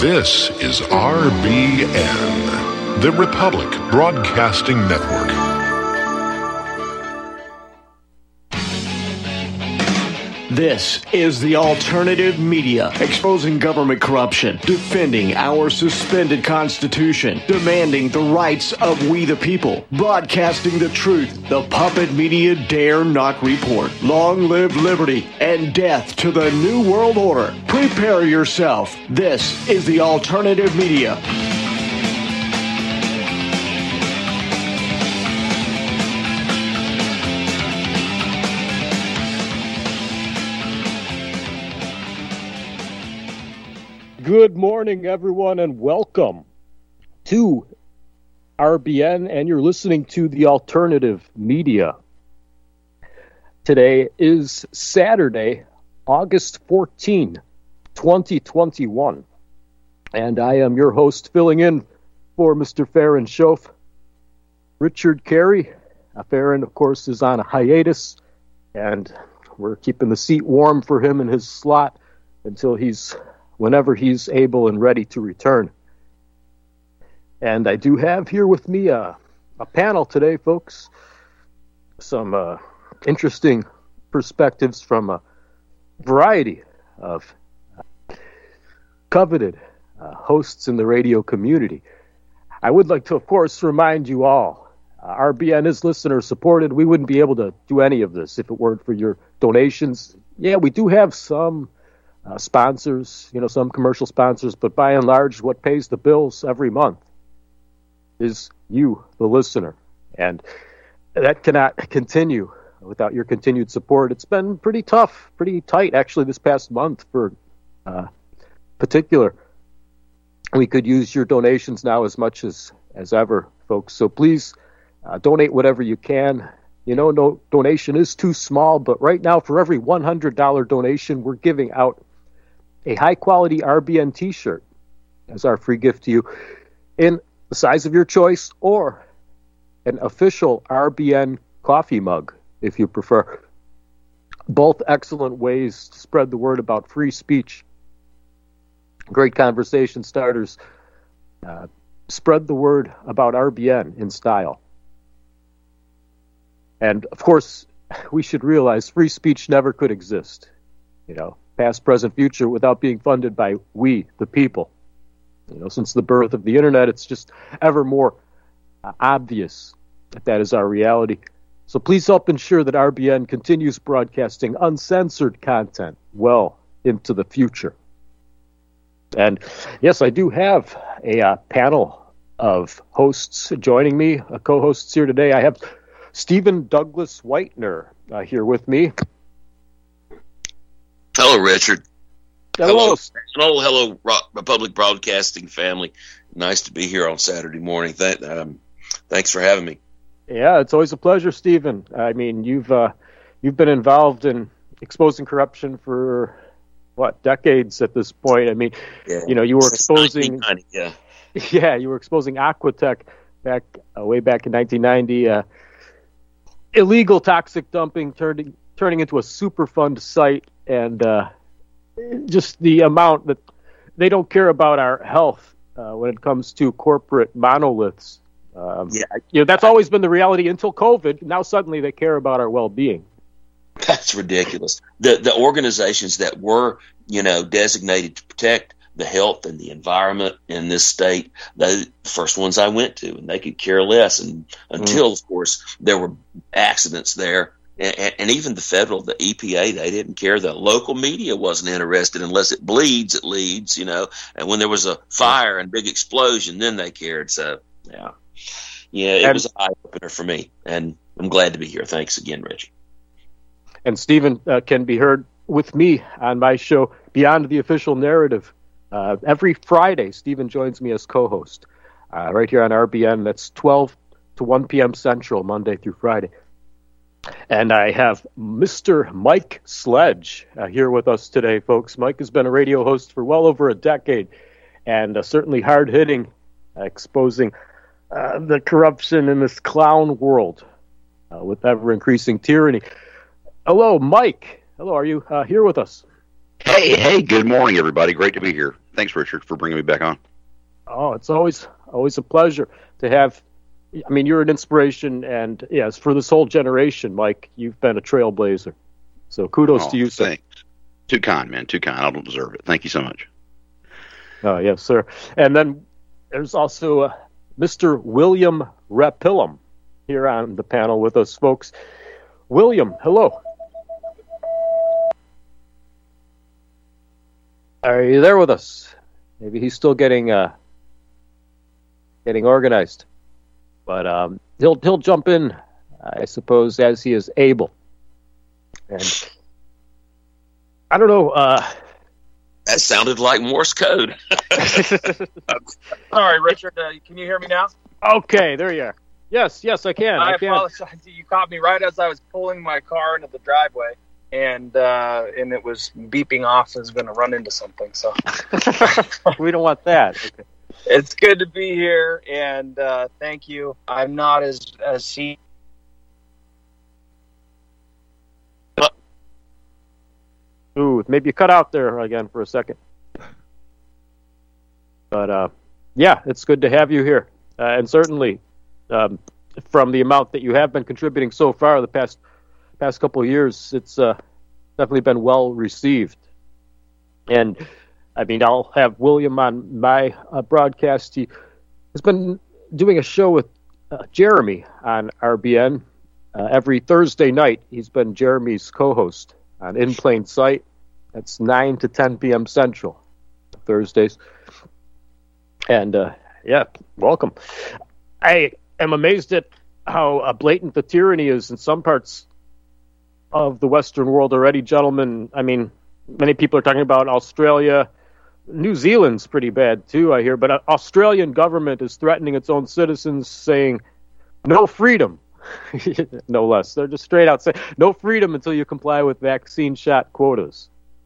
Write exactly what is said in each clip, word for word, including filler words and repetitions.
This is R B N, the Republic Broadcasting Network. This is the alternative media, exposing government corruption, defending our suspended constitution, demanding the rights of we the people, broadcasting the truth the puppet media dare not report. Long live liberty and death to the New World Order. Prepare yourself. This is the alternative media. Good morning, everyone, and welcome to R B N, and you're listening to the Alternative Media. Today is Saturday, August fourteenth, twenty twenty-one, and I am your host, filling in for Mister Farron Schoaf, Richard Carey. Uh, Farron, of course, is on a hiatus, and we're keeping the seat warm for him in his slot until he's whenever he's able and ready to return. And I do have here with me a, a panel today, folks. Some uh, interesting perspectives from a variety of uh, coveted uh, hosts in the radio community. I would like to, of course, remind you all, uh, R B N is listener supported. We wouldn't be able to do any of this if it weren't for your donations. Yeah, we do have some Uh, sponsors, you know, some commercial sponsors, but by and large, what pays the bills every month is you, the listener. And that cannot continue without your continued support. It's been pretty tough, pretty tight, actually, this past month for uh, particular. We could use your donations now as much as, as ever, folks. So please uh, donate whatever you can. You know, no donation is too small, but right now, for every one hundred dollars donation, we're giving out a high-quality R B N t-shirt as our free gift to you in the size of your choice, or an official R B N coffee mug, if you prefer. Both excellent ways to spread the word about free speech. Great conversation starters. Uh, spread the word about R B N in style. And, of course, we should realize free speech never could exist, you know, past, present, future, without being funded by we, the people. You know, since the birth of the internet, it's just ever more uh, obvious that that is our reality. So please help ensure that R B N continues broadcasting uncensored content well into the future. And, yes, I do have a uh, panel of hosts joining me, uh, co-hosts here today. I have Stephen Douglas Whitener uh, here with me. Hello, Richard. Hello. Hello, hello, Republic Broadcasting family. Nice to be here on Saturday morning. Th- um, thanks for having me. Yeah, it's always a pleasure, Stephen. I mean, you've uh, you've been involved in exposing corruption for what, decades at this point. I mean, yeah. you know, you were exposing, yeah, yeah, you were exposing Aquatech back uh, way back in nineteen ninety. Uh, illegal toxic dumping turning turning into a Superfund site, and uh, just the amount that they don't care about our health uh, when it comes to corporate monoliths. Um, yeah, you know, that's always been the reality until COVID. Now suddenly they care about our well-being. That's ridiculous. The the organizations that were, you know, designated to protect the health and the environment in this state, the first ones I went to, and they could care less. And until, mm. of course, there were accidents there. And, and even the federal, the E P A, they didn't care. The local media wasn't interested unless it bleeds, it leads, you know. And when there was a fire and big explosion, then they cared. So, yeah. Yeah, it and, was an eye-opener for me. And I'm glad to be here. Thanks again, Rich. And Stephen uh, can be heard with me on my show, Beyond the Official Narrative. Uh, every Friday, Stephen joins me as co-host uh, right here on R B N. That's twelve to one p.m. Central, Monday through Friday. And I have Mister Mike Sledge uh, here with us today, folks. Mike has been a radio host for well over a decade, and uh, certainly hard-hitting, uh, exposing uh, the corruption in this clown world uh, with ever-increasing tyranny. Hello, Mike. Hello, are you uh, here with us? Hey, hey, good morning, everybody. Great to be here. Thanks, Richard, for bringing me back on. Oh, it's always always a pleasure to have. I mean, you're an inspiration, and yes, for this whole generation, Mike, you've been a trailblazer. So kudos oh, to you, sir. Thanks. Too kind, man. Too kind. I don't deserve it. Thank you so much. Oh, yes, sir. And then there's also uh, Mister William Rapillum here on the panel with us, folks. William, hello. Are you there with us? Maybe he's still getting uh, getting organized, but um, he'll he'll jump in, I suppose, as he is able. And I don't know. Uh, that sounded like Morse code. Sorry, Richard. Uh, can you hear me now? Okay, there you are. Yes, yes, I can. I, I can. apologize. You caught me right as I was pulling my car into the driveway, and uh, and it was beeping off. I was going to run into something. So we don't want that. Okay. It's good to be here, and uh, thank you. I'm not as as see. Ooh, maybe you cut out there again for a second. But, uh, yeah, it's good to have you here. Uh, and certainly, um, from the amount that you have been contributing so far the past past couple of years, it's uh, definitely been well received. And, I mean, I'll have William on my uh, broadcast. He has been doing a show with uh, Jeremy on R B N uh, every Thursday night. He's been Jeremy's co-host on In Plain Sight. That's nine to ten p.m. Central, Thursdays. And, uh, yeah, welcome. I am amazed at how uh, blatant the tyranny is in some parts of the Western world already, gentlemen. I mean, many people are talking about Australia. New Zealand's pretty bad, too, I hear. But uh, Australian government is threatening its own citizens, saying, no freedom. No less. They're just straight out saying, no freedom until you comply with vaccine shot quotas.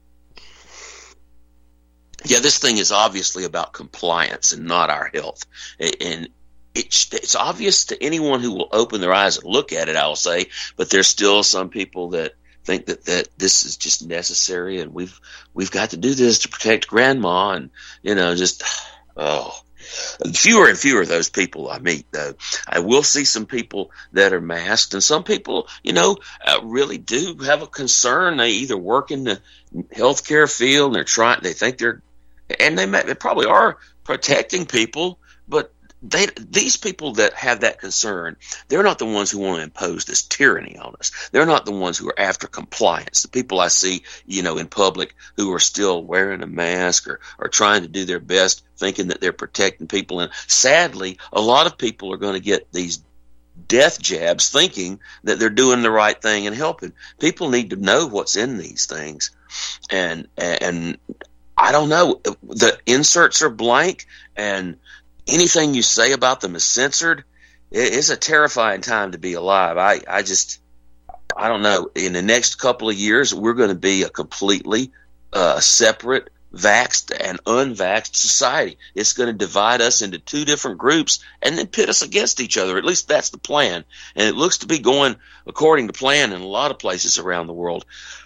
Yeah, this thing is obviously about compliance and not our health. And it's, it's obvious to anyone who will open their eyes and look at it, I'll say, but there's still some people that think that, that this is just necessary and we've we've got to do this to protect grandma and, you know, just, oh. Fewer and fewer of those people I meet, though. I will see some people that are masked, and some people, you know, uh, really do have a concern. They either work in the healthcare field, and they're trying. They think they're, and they, may, they probably are protecting people, but they these people that have that concern, they're not the ones who want to impose this tyranny on us. They're not the ones who are after compliance. The people I see, you know, in public who are still wearing a mask or, or trying to do their best, thinking that they're protecting people. And sadly, a lot of people are going to get these death jabs thinking that they're doing the right thing and helping. People need to know what's in these things. And, and I don't know, the inserts are blank and anything you say about them is censored. It's a terrifying time to be alive. I, I just, I don't know. In the next couple of years, we're going to be a completely uh, separate, vaxxed and unvaxxed society. It's going to divide us into two different groups and then pit us against each other. At least that's the plan. And it looks to be going according to plan in a lot of places around the world.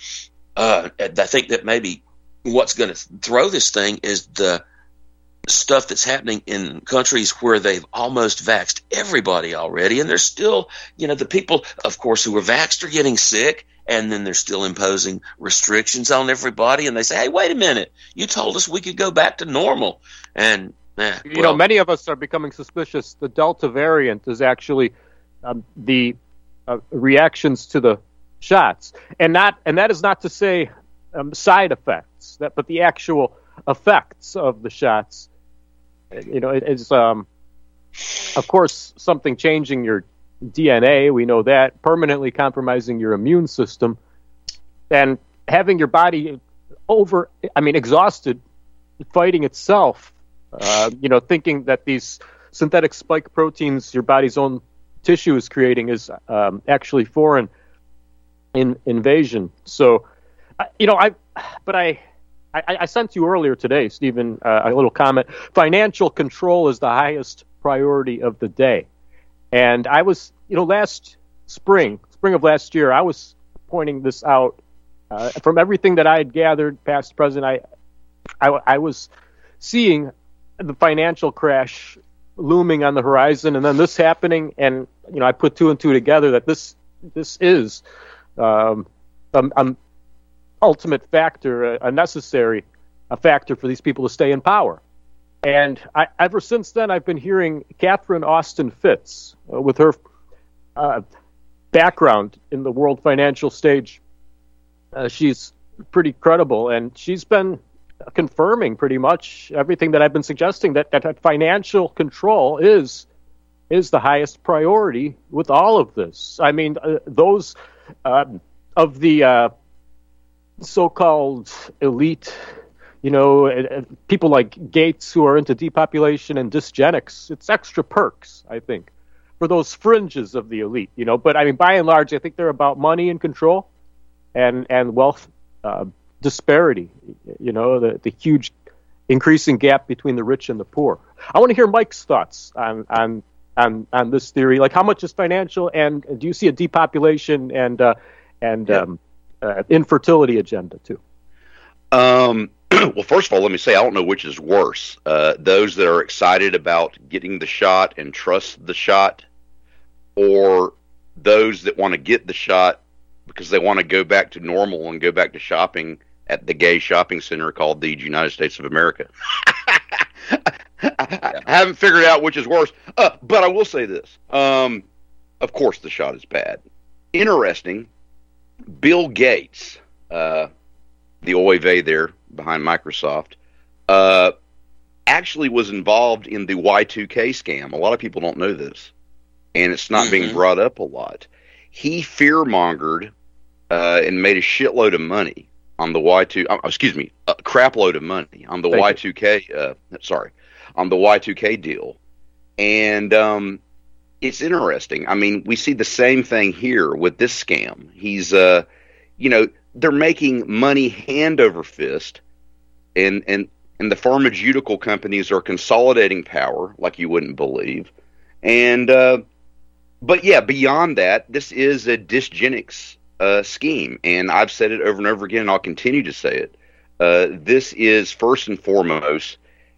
Uh, I think that maybe what's going to throw this thing is the stuff that's happening in countries where they've almost vaxxed everybody already, and there's still, you know, the people, of course, who are vaxxed are getting sick, and then they're still imposing restrictions on everybody, and they say, hey, wait a minute, you told us we could go back to normal. And, eh, you well, know, many of us are becoming suspicious. The Delta variant is actually um, the uh, reactions to the shots, and not, and that is not to say um, side effects, that, but the actual effects of the shots. You know, it is, um, of course, something changing your D N A. We know that. Permanently compromising your immune system. And having your body over, I mean, exhausted, fighting itself. Uh, you know, thinking that these synthetic spike proteins your body's own tissue is creating is um, actually foreign in invasion. So, you know, I, but I... I, I sent you earlier today, Stephen, uh, a little comment. Financial control is the highest priority of the day. And I was, you know, last spring, spring of last year, I was pointing this out Uh, from everything that I had gathered, past, present, I, I, I was seeing the financial crash looming on the horizon, and then this happening, and you know, I put two and two together that this this is um, an, an ultimate factor, a, a necessary a factor for these people to stay in power. And I, ever since then, I've been hearing Catherine Austin Fitts, uh, with her uh, background in the world financial stage. Uh, she's pretty credible, and she's been confirming pretty much everything that I've been suggesting, that, that, that financial control is is the highest priority with all of this. I mean, uh, those uh, of the uh, so-called elite, you know, uh, people like Gates who are into depopulation and dysgenics, it's extra perks, I think, for those fringes of the elite, you know. But I mean, by and large, I think they're about money and control and, and wealth uh, disparity, you know, the, the huge increasing gap between the rich and the poor. I want to hear Mike's thoughts on on on, on this theory. Like, how much is financial, and do you see a depopulation and uh, and yeah. um, uh, infertility agenda too? Um, well, first of all, let me say I don't know which is worse. Uh, those that are excited about getting the shot and trust the shot, or those that want to get the shot because they want to go back to normal and go back to shopping at the gay shopping center called the United States of America. I haven't figured out which is worse, uh, but I will say this. Um, of course, the shot is bad. Interesting, Bill Gates, uh, the oy vey there behind Microsoft, uh, actually was involved in the Y two K scam. A lot of people don't know this, and it's not mm-hmm. being brought up a lot. He fear-mongered uh, and made a shitload of money on the Y two, uh, excuse me, a crap load of money on the Thank Y two K, uh, sorry, on the Y two K deal. And um, it's interesting. I mean, we see the same thing here with this scam. He's, uh, you know, they're making money hand over fist, and, and, and the pharmaceutical companies are consolidating power like you wouldn't believe. And, uh, but yeah, beyond that, this is a dysgenics Uh, scheme, and I've said it over and over again, and I'll continue to say it. Uh, this is first and foremost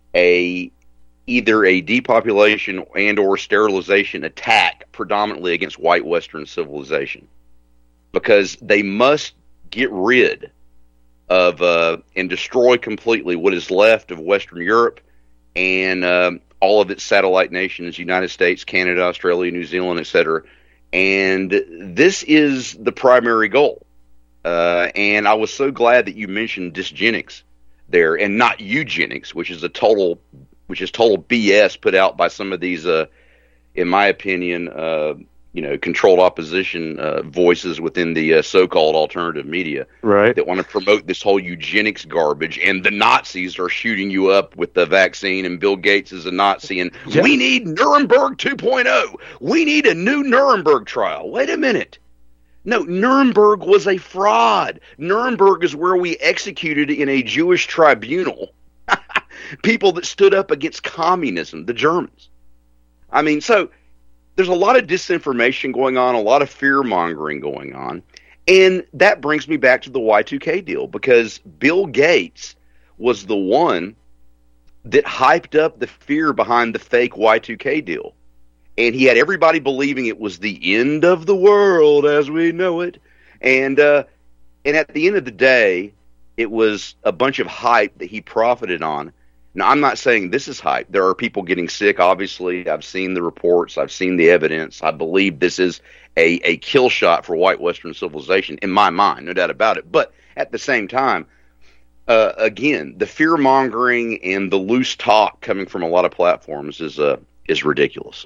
a either a depopulation and or sterilization attack predominantly against white Western civilization, because they must get rid of uh, and destroy completely what is left of Western Europe and uh, all of its satellite nations, United States, Canada, Australia, New Zealand, et cetera. And this is the primary goal. Uh, and I was so glad that you mentioned dysgenics there, and not eugenics, which is a total, which is total B S put out by some of these, uh, in my opinion, uh, you know, controlled opposition uh, voices within the uh, so-called alternative media, right? That want to promote this whole eugenics garbage, and the Nazis are shooting you up with the vaccine, and Bill Gates is a Nazi, and yeah. we need Nuremberg two point oh. We need a new Nuremberg trial. Wait a minute. No, Nuremberg was a fraud. Nuremberg is where we executed in a Jewish tribunal people that stood up against communism, the Germans. I mean, so there's a lot of disinformation going on, a lot of fear-mongering going on, and that brings me back to the Y two K deal, because Bill Gates was the one that hyped up the fear behind the fake Y two K deal, and he had everybody believing it was the end of the world as we know it, and uh, and at the end of the day, it was a bunch of hype that he profited on. Now, I'm not saying this is hype. There are people getting sick, obviously. I've seen the reports. I've seen the evidence. I believe this is a, a kill shot for white Western civilization, in my mind, no doubt about it. But at the same time, uh, again, the fear-mongering and the loose talk coming from a lot of platforms is uh, is ridiculous.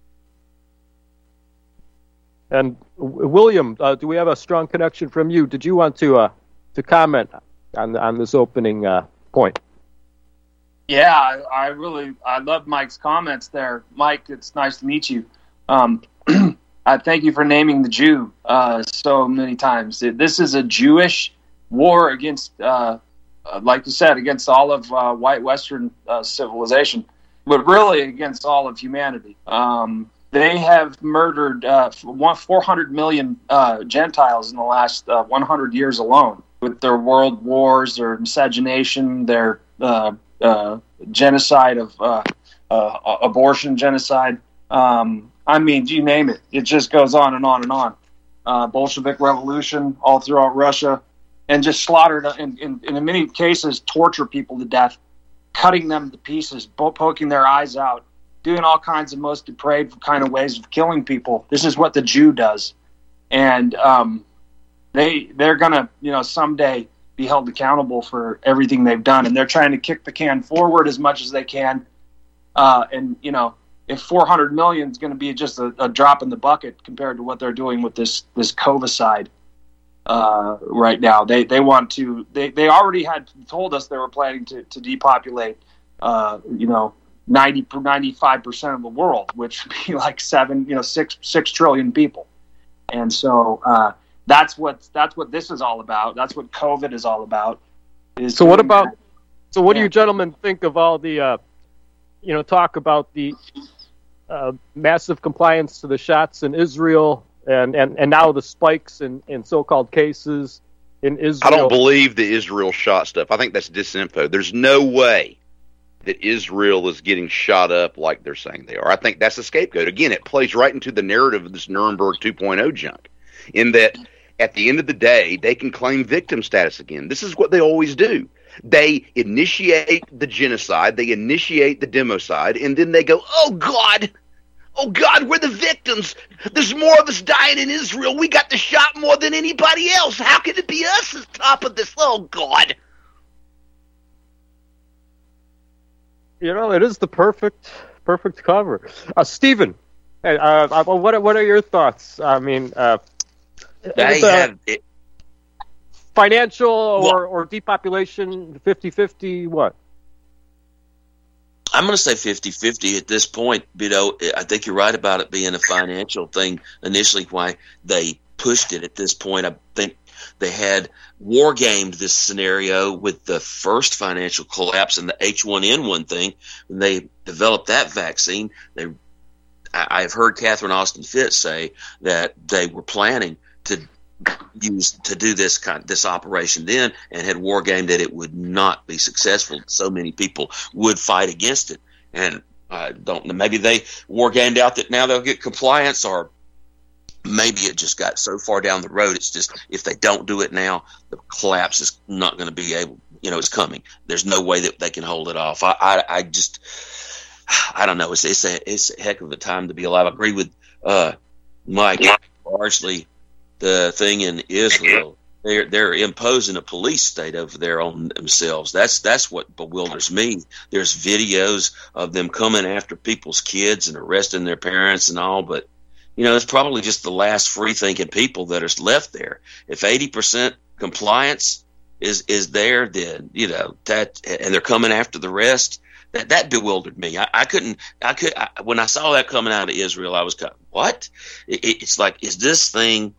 And William, uh, do we have a strong connection from you? Did you want to uh, to comment on on this opening uh, point? Yeah, I, I really I love Mike's comments there. Mike, it's nice to meet you. Um, I thank you for naming the Jew uh, so many times. This is a Jewish war against, uh, like you said, against all of uh, white Western uh, civilization, but really against all of humanity. Um, they have murdered uh, four hundred million uh, Gentiles in the last uh, one hundred years alone. with their world wars, their miscegenation, their uh, uh, genocide of uh, uh, abortion genocide. Um, I mean, you name it. It just goes on and on and on. Uh, Bolshevik revolution all throughout Russia, and just slaughtered, and in, in, in many cases, torture people to death, cutting them to pieces, poking their eyes out, doing all kinds of most depraved kind of ways of killing people. This is what the Jew does. And um, they, they're going to, you know, someday be held accountable for everything they've done. And they're trying to kick the can forward as much as they can. Uh, and, you know, if four hundred million is going to be just a, a drop in the bucket compared to what they're doing with this, this Covicide uh, right now, they, they want to, they, they already had told us they were planning to, to depopulate, uh, you know, ninety, ninety-five percent of the world, which would be like seven, you know, six, six trillion people. And so uh, that's what, that's what this is all about. That's what COVID is all about. Is so what about, that. so what yeah. do you gentlemen think of all the, uh, you know, talk about the uh, massive compliance to the shots in Israel and, and, and now the spikes in, in so-called cases in Israel? I don't believe the Israel shot stuff. I think that's disinfo. There's no way that Israel is getting shot up like they're saying they are. I think that's a scapegoat. Again, it plays right into the narrative of this Nuremberg two point oh junk, in that at the end of the day, they can claim victim status again. This is what they always do. They initiate the genocide, they initiate the democide, and then they go, oh, God, oh, God, we're the victims. There's more of us dying in Israel. We got the shot more than anybody else. How can it be us at the top of this? Oh, God. You know, it is the perfect, perfect cover. Uh, Stephen, uh, what what are your thoughts? I mean, uh, they uh, have it, financial or, well, or depopulation fifty-fifty, what? I'm going to say fifty-fifty at this point. You know, I think you're right about it being a financial thing initially, why they pushed it at this point. I think they had war gamed this scenario with the first financial collapse and the H one N one thing. When they developed that vaccine, they, I, I've heard Catherine Austin Fitts say that they were planning to use to do this kind this operation then, and had war gamed that it would not be successful. So many people would fight against it, and I don't know. Maybe they war gamed out that now they'll get compliance, or maybe it just got so far down the road. It's just, if they don't do it now, the collapse is not going to be able, you know, it's coming. There's no way that they can hold it off. I, I, I just, I don't know. It's, it's a, it's a heck of a time to be alive. I agree with, uh, Mike, largely the thing in Israel. They're, they're imposing a police state over there on themselves. That's, that's what bewilders me. There's videos of them coming after people's kids and arresting their parents and all, but, you know, it's probably just the last free-thinking people that are left there. If eighty percent compliance is is there, then, you know, that, and they're coming after the rest, that that bewildered me. I, I couldn't, I could, I, when I saw that coming out of Israel, I was kind of, what? It, it's like, is this thing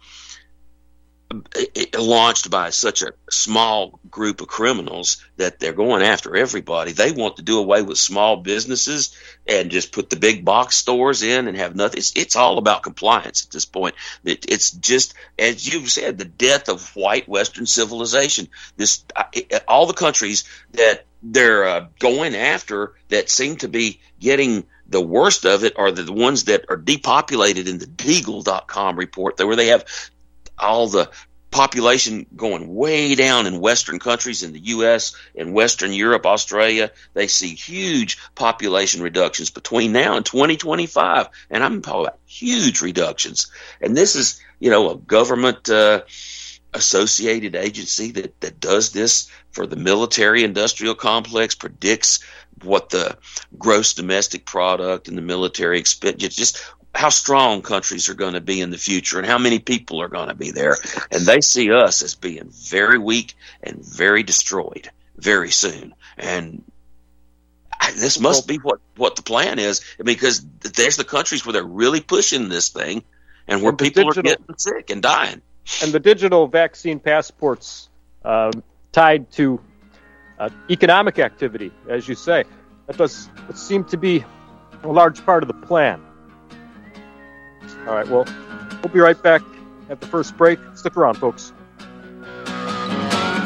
it, it launched by such a small group of criminals that they're going after everybody? They want to do away with small businesses and just put the big box stores in and have nothing. It's, it's all about compliance at this point. It, it's just, as you said, the death of white Western civilization. This, it, all the countries that they're uh, going after that seem to be getting the worst of it are the, the ones that are depopulated in the Deagle dot com report, where they have all the population going way down in Western countries, in the U S and Western Europe, Australia. They see huge population reductions between now and twenty twenty-five. And I'm talking about huge reductions. And this is, you know, a government uh, associated agency that, that does this for the military industrial complex, predicts what the gross domestic product and the military expense, just how strong countries are going to be in the future and how many people are going to be there. And they see us as being very weak and very destroyed very soon. And I, this must be what, what the plan is, because there's the countries where they're really pushing this thing and where and people digital, are getting sick and dying. And the digital vaccine passports uh, tied to uh, economic activity, as you say, that does seem to be a large part of the plan. All right, well, we'll be right back at the first break. Stick around, folks.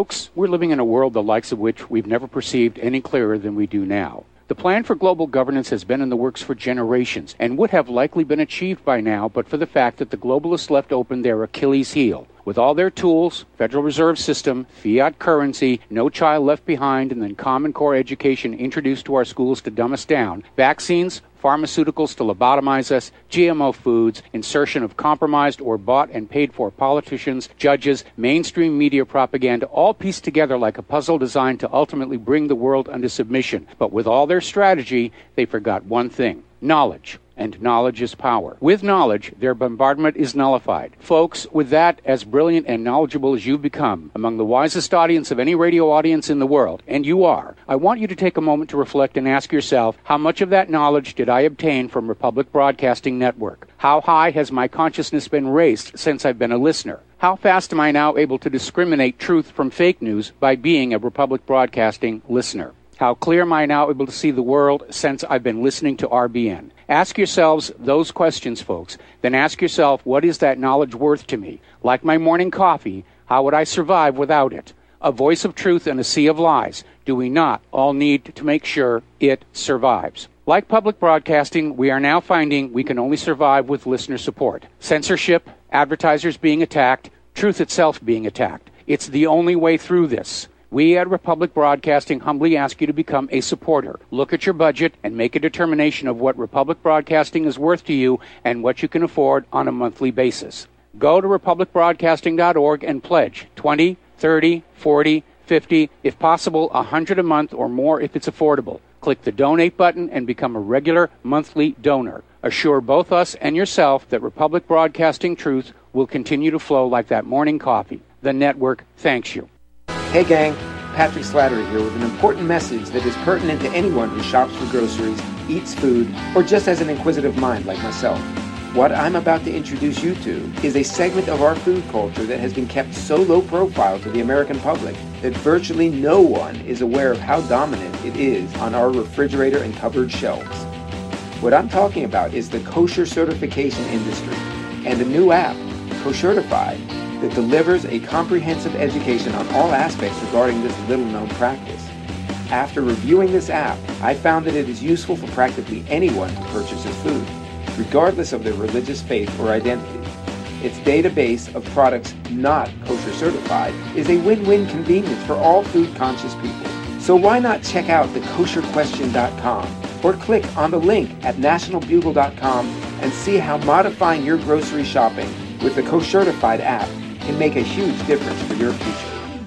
Folks, we're living in a world the likes of which we've never perceived any clearer than we do now. The plan for global governance has been in the works for generations and would have likely been achieved by now but for the fact that the globalists left open their Achilles heel. With all their tools, Federal Reserve System, fiat currency, no child left behind, and then Common Core education introduced to our schools to dumb us down, vaccines, pharmaceuticals to lobotomize us, G M O foods, insertion of compromised or bought and paid for politicians, judges, mainstream media propaganda, all pieced together like a puzzle designed to ultimately bring the world under submission. But with all their strategy, they forgot one thing: knowledge. And knowledge is power. With knowledge, their bombardment is nullified. Folks, with that, as brilliant and knowledgeable as you've become, among the wisest audience of any radio audience in the world, and you are, I want you to take a moment to reflect and ask yourself, how much of that knowledge did I obtain from Republic Broadcasting Network? How high has my consciousness been raised since I've been a listener? How fast am I now able to discriminate truth from fake news by being a Republic Broadcasting listener? How clear am I now able to see the world since I've been listening to R B N? Ask yourselves those questions, folks. Then ask yourself, what is that knowledge worth to me? Like my morning coffee, how would I survive without it? A voice of truth in a sea of lies. Do we not all need to make sure it survives? Like public broadcasting, we are now finding we can only survive with listener support. Censorship, advertisers being attacked, truth itself being attacked. It's the only way through this. We at Republic Broadcasting humbly ask you to become a supporter. Look at your budget and make a determination of what Republic Broadcasting is worth to you and what you can afford on a monthly basis. Go to republic broadcasting dot org and pledge twenty, thirty, forty, fifty, if possible one hundred a month or more if it's affordable. Click the donate button and become a regular monthly donor. Assure both us and yourself that Republic Broadcasting truth will continue to flow like that morning coffee. The network thanks you. Hey gang, Patrick Slattery here with an important message that is pertinent to anyone who shops for groceries, eats food, or just has an inquisitive mind like myself. What I'm about to introduce you to is a segment of our food culture that has been kept so low profile to the American public that virtually no one is aware of how dominant it is on our refrigerator and cupboard shelves. What I'm talking about is the kosher certification industry and a new app, Koshertified, that delivers a comprehensive education on all aspects regarding this little-known practice. After reviewing this app, I found that it is useful for practically anyone who purchases food, regardless of their religious faith or identity. Its database of products not kosher certified is a win-win convenience for all food-conscious people. So why not check out the kosher question dot com or click on the link at national bugle dot com and see how modifying your grocery shopping with the Koshertified app can make a huge difference for your future.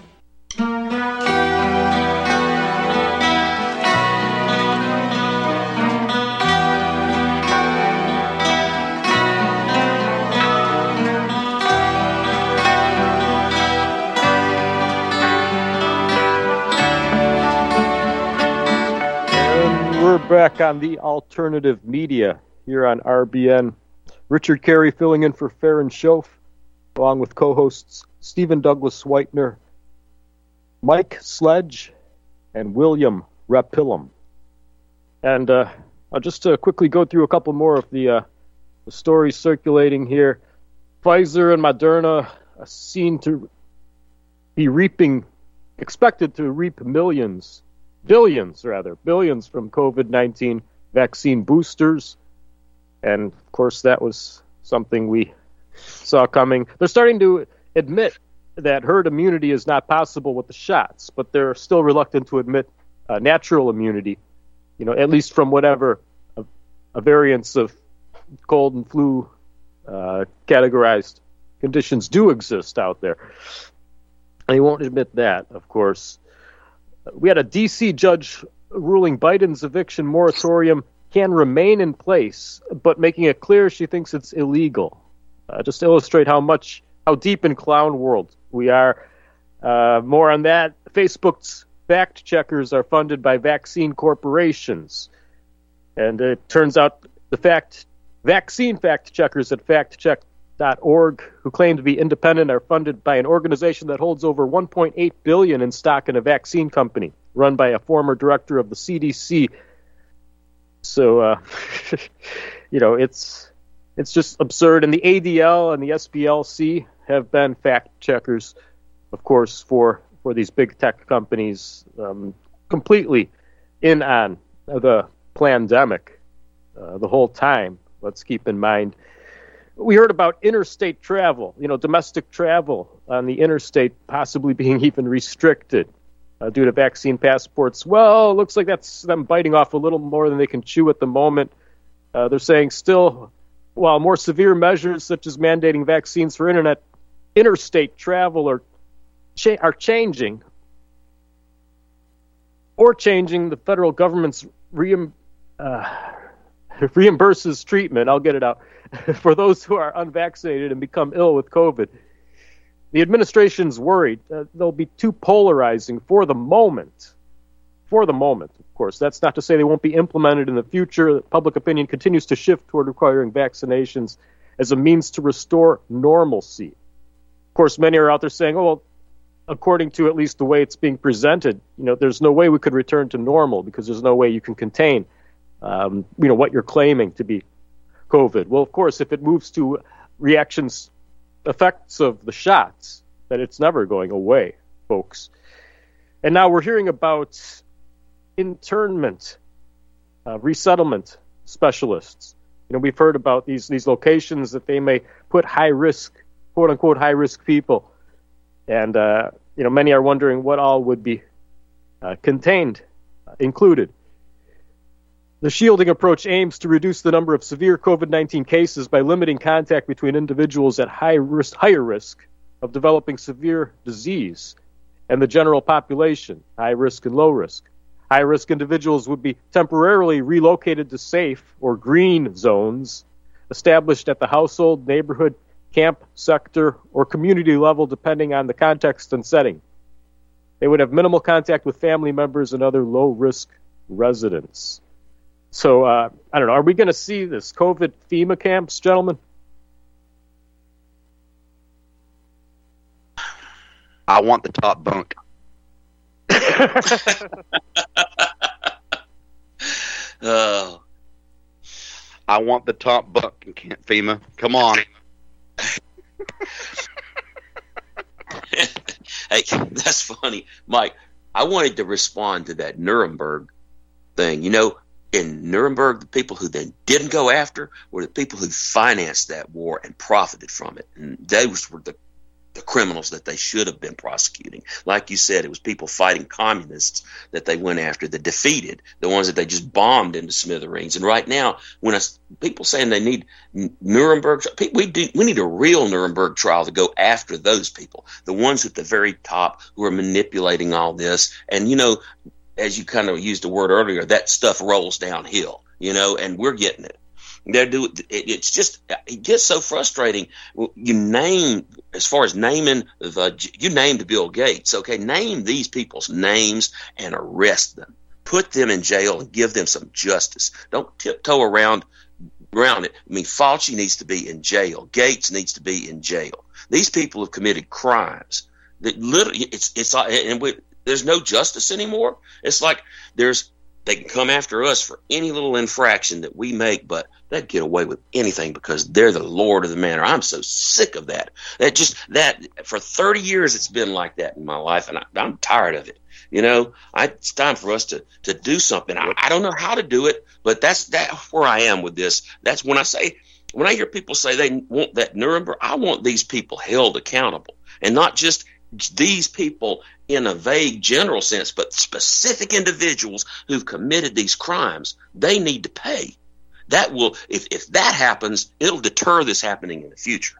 And we're back on the alternative media here on R B N. Richard Carey filling in for Farron Schoaf, along with co-hosts Stephen Douglas Whitener, Mike Sledge, and William Rapillum. And uh, I'll just uh, quickly go through a couple more of the, uh, the stories circulating here. Pfizer and Moderna are seen to be reaping, expected to reap millions, billions rather, billions from COVID nineteen vaccine boosters. And, of course, that was something we saw coming. They're starting to admit that herd immunity is not possible with the shots, but they're still reluctant to admit uh, natural immunity, you know, at least from whatever a, a variants of cold and flu uh, categorized conditions do exist out there. They won't admit that, of course. We had a D C judge ruling Biden's eviction moratorium can remain in place, but making it clear she thinks it's illegal. Uh, just to illustrate how much, how deep in clown world we are. Uh, more on that. Facebook's fact checkers are funded by vaccine corporations. And it turns out the fact vaccine fact checkers at fact check dot org, who claim to be independent, are funded by an organization that holds over one point eight billion dollars in stock in a vaccine company run by a former director of the C D C. So, uh, you know, it's it's just absurd. And the A D L and the S B L C have been fact checkers, of course, for for these big tech companies um, completely in on the pandemic uh, the whole time. Let's keep in mind. We heard about interstate travel, you know, domestic travel on the interstate possibly being even restricted uh, due to vaccine passports. Well, it looks like that's them biting off a little more than they can chew at the moment. Uh, they're saying still, while more severe measures such as mandating vaccines for internet interstate travel are, cha- are changing, or changing the federal government's reim- uh, reimburses treatment, I'll get it out, for those who are unvaccinated and become ill with COVID. The administration's worried uh, they'll be too polarizing for the moment. For the moment, of course. That's not to say they won't be implemented in the future. Public opinion continues to shift toward requiring vaccinations as a means to restore normalcy. Of course, many are out there saying, oh, well, according to at least the way it's being presented, you know, there's no way we could return to normal because there's no way you can contain, um, you know, what you're claiming to be COVID. Well, of course, if it moves to reactions, effects of the shots, then it's never going away, folks. And now we're hearing about internment, uh, resettlement specialists. You know, we've heard about these these locations that they may put high risk, quote unquote, high risk people. And, uh, you know, many are wondering what all would be uh, contained, uh, included. The shielding approach aims to reduce the number of severe COVID nineteen cases by limiting contact between individuals at high risk, higher risk of developing severe disease and the general population, high risk and low risk. High risk individuals would be temporarily relocated to safe or green zones established at the household, neighborhood, camp, sector, or community level, depending on the context and setting. They would have minimal contact with family members and other low-risk residents. So, uh, I don't know, are we going to see this COVID FEMA camps, gentlemen? I want the top bunk. Oh. I want the top bunk in Camp FEMA. Come on. Hey, that's funny, Mike. I wanted to respond to that Nuremberg thing. You know, in Nuremberg, the people who they didn't go after were the people who financed that war and profited from it. And those were the, the criminals that they should have been prosecuting. Like you said, it was people fighting communists that they went after, that defeated, the ones that they just bombed into smithereens. And right now, when I, people saying they need Nuremberg, we do, we need a real Nuremberg trial to go after those people, the ones at the very top who are manipulating all this. And, you know, as you kind of used the word earlier, that stuff rolls downhill, you know, and we're getting it. They're do it, it's just, it gets so frustrating. You name, as far as naming the, you named Bill Gates, okay? Name these people's names and arrest them. Put them in jail and give them some justice. Don't tiptoe around around it. I mean, Fauci needs to be in jail. Gates needs to be in jail. These people have committed crimes that literally, it's it's and we, there's no justice anymore. It's like there's. They can come after us for any little infraction that we make, but they'd get away with anything because they're the Lord of the manor. I'm so sick of that. That just that for thirty years it's been like that in my life, and I, I'm tired of it. You know, I, it's time for us to to do something. I, I don't know how to do it, but that's that where I am with this. That's when I say when I hear people say they want that Nuremberg, I want these people held accountable, and not just these people in a vague general sense, but specific individuals who've committed these crimes. They need to pay. That will, if, if that happens, it'll deter this happening in the future.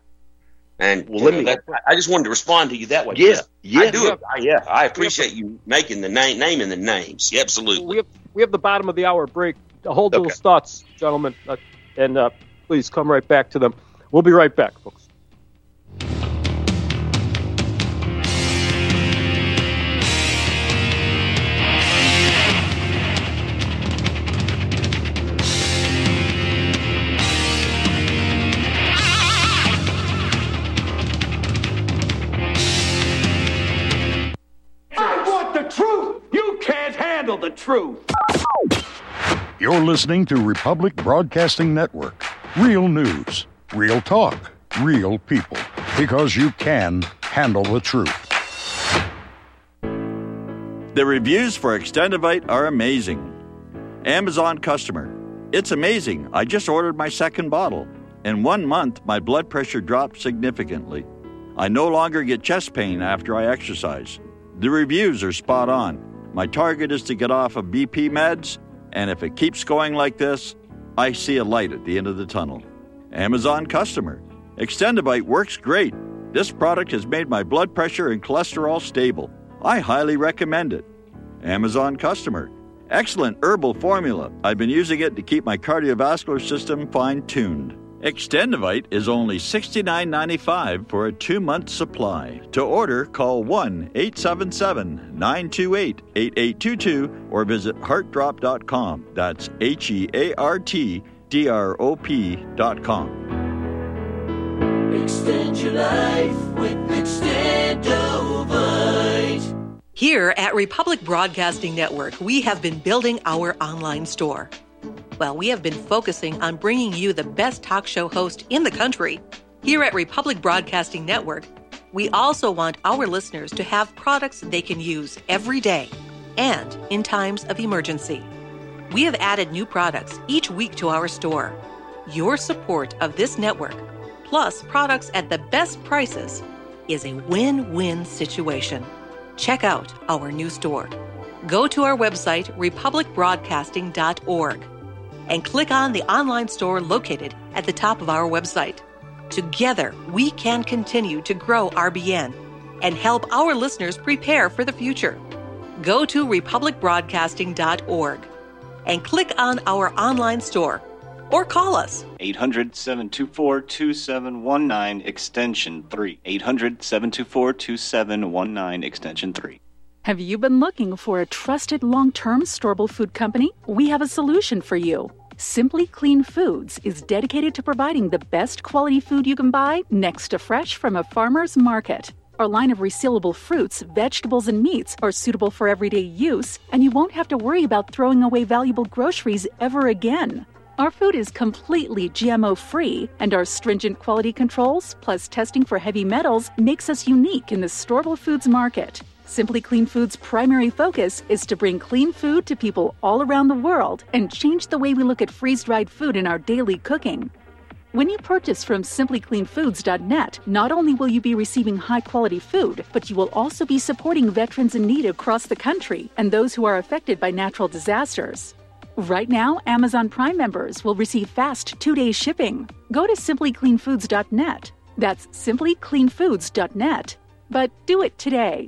And well, let know, me. That, I just wanted to respond to you that way. Yeah, yeah, I do. yeah. I, yeah, I appreciate you making the name, naming the names. Yeah, absolutely. We have we have the bottom of the hour break. Hold Okay. those thoughts, gentlemen, uh, and uh, please come right back to them. We'll be right back, folks. The truth. You're listening to Republic Broadcasting Network. Real news, real talk, real people. Because you can handle the truth. The reviews for Extendivite are amazing. Amazon customer. It's amazing. I just ordered my second bottle. In one month, my blood pressure dropped significantly. I no longer get chest pain after I exercise. The reviews are spot on. My target is to get off of B P meds, and if it keeps going like this, I see a light at the end of the tunnel. Amazon customer. Extendivite works great. This product has made my blood pressure and cholesterol stable. I highly recommend it. Amazon customer. Excellent herbal formula. I've been using it to keep my cardiovascular system fine-tuned. Extendivite is only sixty-nine ninety-five for a two-month supply. To order, call one eight seven seven, nine two eight, eight eight two two or visit heart drop dot com. That's H E A R T D R O P dot com. Extend your life with Extendovite. Here at Republic Broadcasting Network, we have been building our online store. Well, we have been focusing on bringing you the best talk show host in the country. Here at Republic Broadcasting Network, we also want our listeners to have products they can use every day and in times of emergency. We have added new products each week to our store. Your support of this network, plus products at the best prices, is a win-win situation. Check out our new store. Go to our website, republic broadcasting dot org. and click on the online store located at the top of our website. Together, we can continue to grow R B N and help our listeners prepare for the future. Go to republic broadcasting dot org and click on our online store or call us. eight hundred, seven two four, two seven one nine, extension three. eight hundred, seven two four, two seven one nine, extension three. Have you been looking for a trusted long-term storable food company? We have a solution for you. Simply Clean Foods is dedicated to providing the best quality food you can buy next to fresh from a farmer's market. Our line of resealable fruits, vegetables, and meats are suitable for everyday use, and you won't have to worry about throwing away valuable groceries ever again. Our food is completely G M O-free, and our stringent quality controls, plus testing for heavy metals, makes us unique in the storable foods market. Simply Clean Foods' primary focus is to bring clean food to people all around the world and change the way we look at freeze-dried food in our daily cooking. When you purchase from simply clean foods dot net, not only will you be receiving high-quality food, but you will also be supporting veterans in need across the country and those who are affected by natural disasters. Right now, Amazon Prime members will receive fast two-day shipping. Go to simply clean foods dot net. That's simply clean foods dot net. But do it today.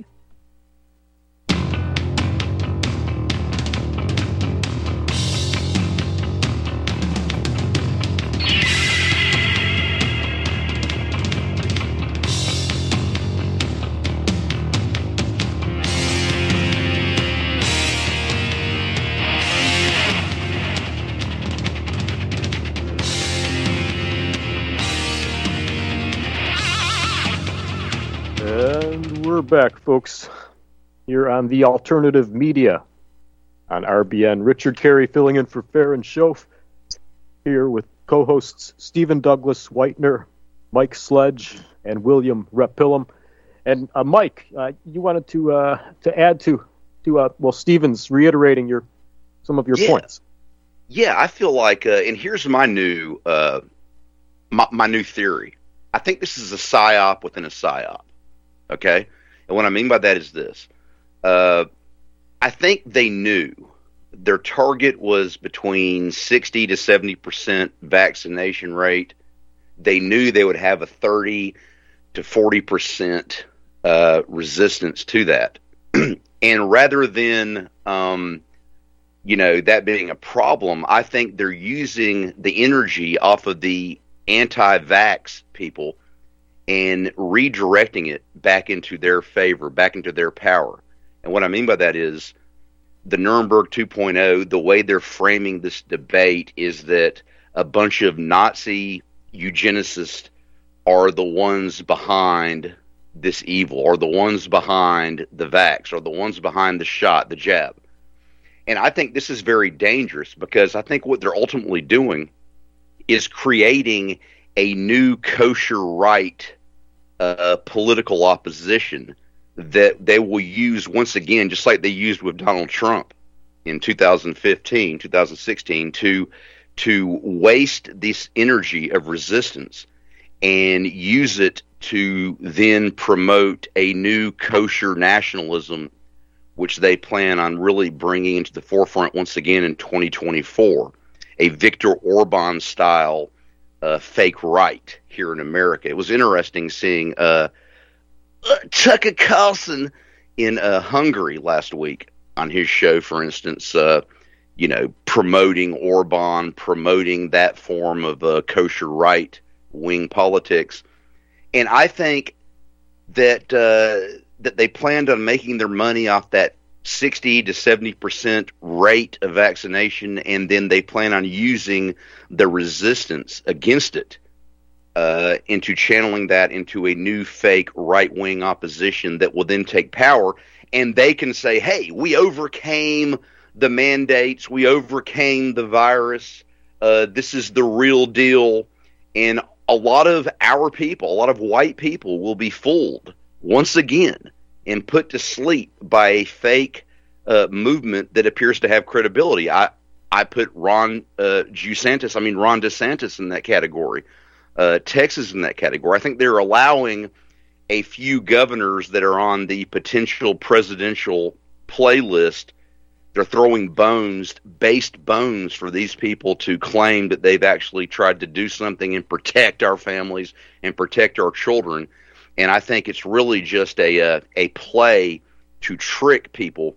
And we're back, folks, here on the Alternative Media on R B N. Richard Carey filling in for Farron Schoaf, here with co-hosts Stephen Douglas Whitener, Mike Sledge, and William Repillum. And uh, Mike, uh, you wanted to uh, to add to to uh, well, Stephen's reiterating your some of your yeah. points. Yeah, I feel like, uh, and here's my new uh, my, my new theory. I think this is a psyop within a psyop. Okay, and what I mean by that is this: uh, I think they knew their target was between sixty to seventy percent vaccination rate. They knew they would have a thirty to forty percent uh, resistance to that, and rather than um, you know that being a problem, I think they're using the energy off of the anti-vax people and redirecting it back into their favor, back into their power. And what I mean by that is the Nuremberg two point oh, the way they're framing this debate is that a bunch of Nazi eugenicists are the ones behind this evil, or the ones behind the vax, or the ones behind the shot, the jab. And I think this is very dangerous, because I think what they're ultimately doing is creating a new kosher right uh, political opposition that they will use once again, just like they used with Donald Trump in two thousand fifteen, two thousand sixteen, to to waste this energy of resistance and use it to then promote a new kosher nationalism, which they plan on really bringing into the forefront once again in twenty twenty-four, a Viktor Orban style uh, fake right here in America. It was interesting seeing uh, uh, Tucker Carlson in uh, Hungary last week on his show, for instance, uh, you know, promoting Orban, promoting that form of uh, kosher right-wing politics. And I think that uh, that they planned on making their money off that sixty to seventy percent rate of vaccination, and then they plan on using the resistance against it uh, into channeling that into a new fake right-wing opposition that will then take power, and they can say, hey, we overcame the mandates, we overcame the virus, uh, this is the real deal, and a lot of our people, a lot of white people will be fooled once again and put to sleep by a fake uh, movement that appears to have credibility. I, I put Ron uh, DeSantis, I mean Ron DeSantis in that category, uh, Texas in that category. I think they're allowing a few governors that are on the potential presidential playlist. They're throwing bones, based bones for these people to claim that they've actually tried to do something and protect our families and protect our children. And I think it's really just a uh, a play to trick people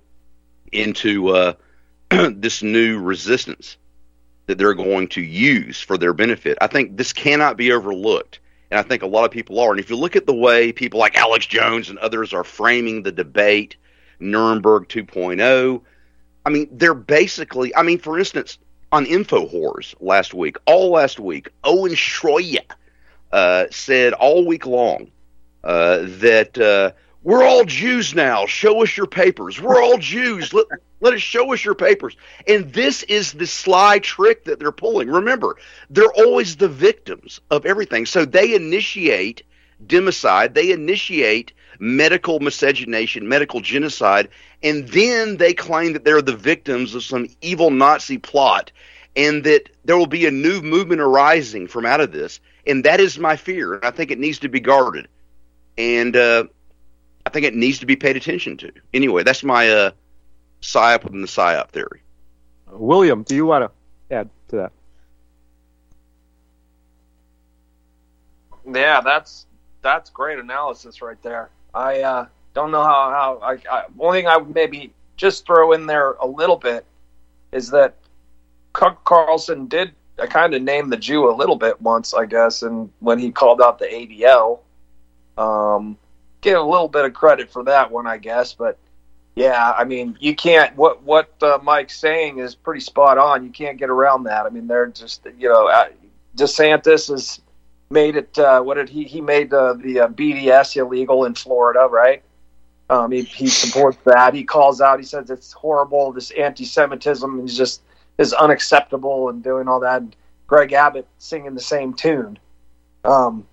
into uh, this new resistance that they're going to use for their benefit. I think this cannot be overlooked, and I think a lot of people are. And if you look at the way people like Alex Jones and others are framing the debate, Nuremberg two point oh, I mean, they're basically, I mean, for instance, on InfoWars last week, all last week, Owen Schroyer uh, said all week long uh, that uh, we're all Jews now. Show us your papers. We're all Jews. Let, let us show us your papers. And this is the sly trick that they're pulling. Remember, they're always the victims of everything. So they initiate democide. They initiate medical miscegenation, medical genocide, and then they claim that they're the victims of some evil Nazi plot and that there will be a new movement arising from out of this. And that is my fear. I think it needs to be guarded. And uh, I think it needs to be paid attention to. Anyway, that's my uh, psyop within the psyop theory. William, do you want to add to that? Yeah, that's that's great analysis right there. I uh, don't know how, how I, I, one thing I would maybe just throw in there a little bit is that Carlson did I kind of name the Jew a little bit once, I guess, and when he called out the A D L, um, give a little bit of credit for that one, I guess. But yeah, I mean, you can't. What what uh, Mike's saying is pretty spot on. You can't get around that. I mean, they're just you know, uh, DeSantis has made it. Uh, what did he? He made uh, the uh, B D S illegal in Florida, right? Um, he, he supports that. He calls out. He says it's horrible. This anti-Semitism is just is unacceptable, and doing all that. Greg Abbott singing the same tune. Um,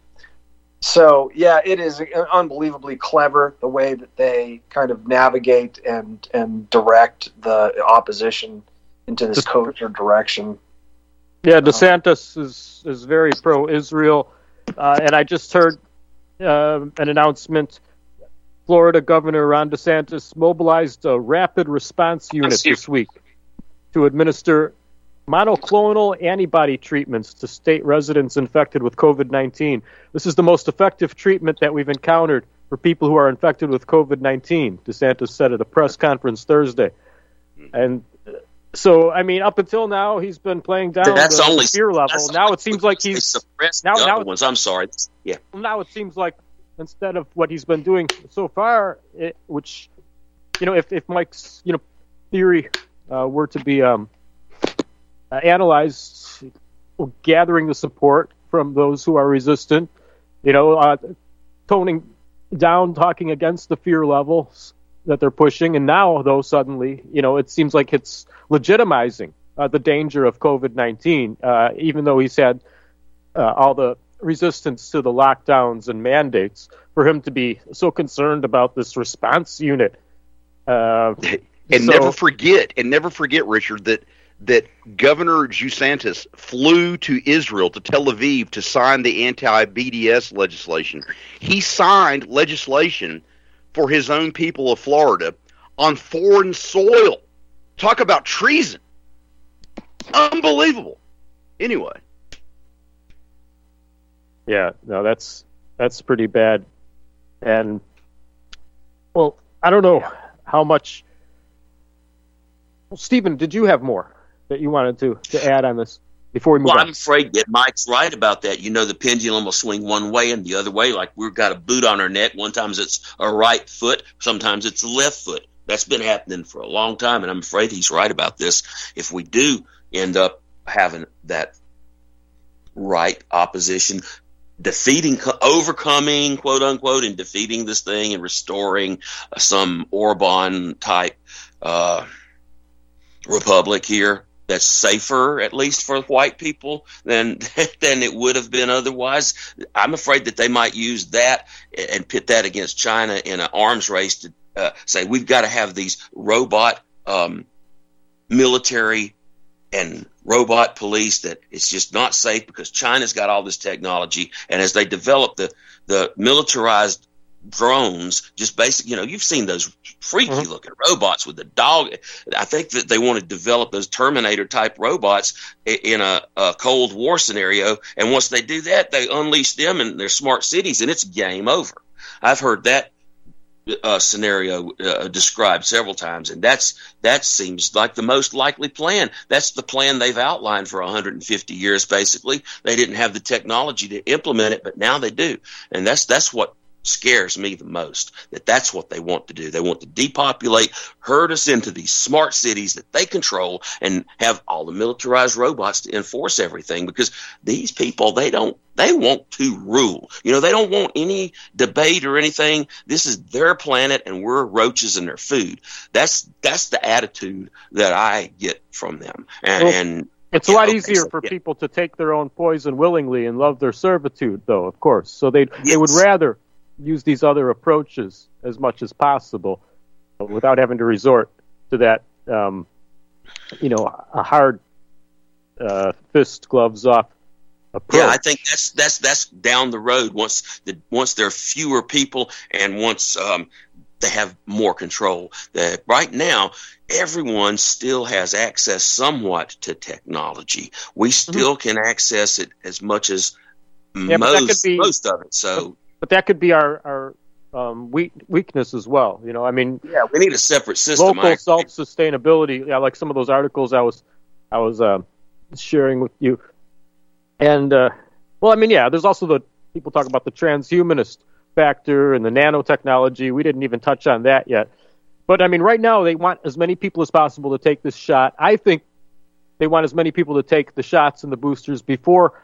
so yeah, it is unbelievably clever the way that they kind of navigate and and direct the opposition into this kosher direction. Yeah, DeSantis um, is is very pro-Israel, uh, and I just heard uh, an announcement. Florida Governor Ron DeSantis mobilized a rapid response unit this week to administer monoclonal antibody treatments to state residents infected with COVID nineteen. This is the most effective treatment that we've encountered for people who are infected with COVID nineteen, DeSantis said at a press conference Thursday. And so, I mean, up until now, he's been playing down that's the only, fear level. Now it seems like he's now, now, now ones. I'm sorry. Yeah. Now it seems like instead of what he's been doing so far, it, which, you know, if, if Mike's, you know, theory uh, were to be um, uh, analyzed, gathering the support from those who are resistant, you know, uh, toning down, talking against the fear levels that they're pushing. And now, though, suddenly, you know, it seems like it's legitimizing uh, the danger of COVID nineteen, uh, even though he's had uh, all the resistance to the lockdowns and mandates for him to be so concerned about this response unit. Uh, and so, never forget, and never forget, Richard, that that Governor DeSantis flew to Israel, to Tel Aviv, to sign the anti-B D S legislation. He signed legislation for his own people of Florida on foreign soil. Talk about treason. Unbelievable. Anyway. Yeah, no, that's that's pretty bad. And, well, I don't know how much... Well, Stephen, did you have more that you wanted to, to add on this before we move well, on? I'm afraid that Mike's right about that. You know, the pendulum will swing one way and the other way. Like we've got a boot on our neck. One times it's a right foot. Sometimes it's a left foot. That's been happening for a long time, and I'm afraid he's right about this. If we do end up having that right opposition, defeating, overcoming, quote unquote, and defeating this thing and restoring some Orban-type uh, republic here, that's safer, at least for white people, than than it would have been otherwise. I'm afraid that they might use that and pit that against China in an arms race to uh, say we've got to have these robot um, military and robot police, that it's just not safe because China's got all this technology. And as they develop the, the militarized drones, just basic, you know, you've seen those freaky mm-hmm. looking robots with the dog. I think that they want to develop those Terminator type robots in a, a Cold War scenario. And once they do that, they unleash them in their smart cities and it's game over. I've heard that uh, scenario uh, described several times. And that's, that seems like the most likely plan. That's the plan they've outlined for one hundred fifty years, basically. They didn't have the technology to implement it, but now they do. And that's, that's what scares me the most, that that's what they want to do. They want to depopulate, herd us into these smart cities that they control and have all the militarized robots to enforce everything, because these people, they don't, they want to rule. You know, they don't want any debate or anything. This is their planet and we're roaches in their food. That's, that's the attitude that I get from them. And, well, and it's a lot easier for people to take their own poison willingly and love their servitude, though, of course. So they yes. they would rather use these other approaches as much as possible without having to resort to that, um, you know, a hard uh, fist gloves off approach. Yeah, I think that's that's that's down the road. Once the once there are fewer people and once um, they have more control. That right now, everyone still has access somewhat to technology. We still mm-hmm. can access it as much as yeah, most be, most of it. So. But that could be our, our um, weak, weakness as well. You know, I mean, yeah, we need a separate system. Local self-sustainability. Yeah, like some of those articles I was, I was uh, sharing with you. And uh, well, I mean, yeah, there's also the people talk about the transhumanist factor and the nanotechnology. We didn't even touch on that yet. But I mean, right now they want as many people as possible to take this shot. I think they want as many people to take the shots and the boosters before,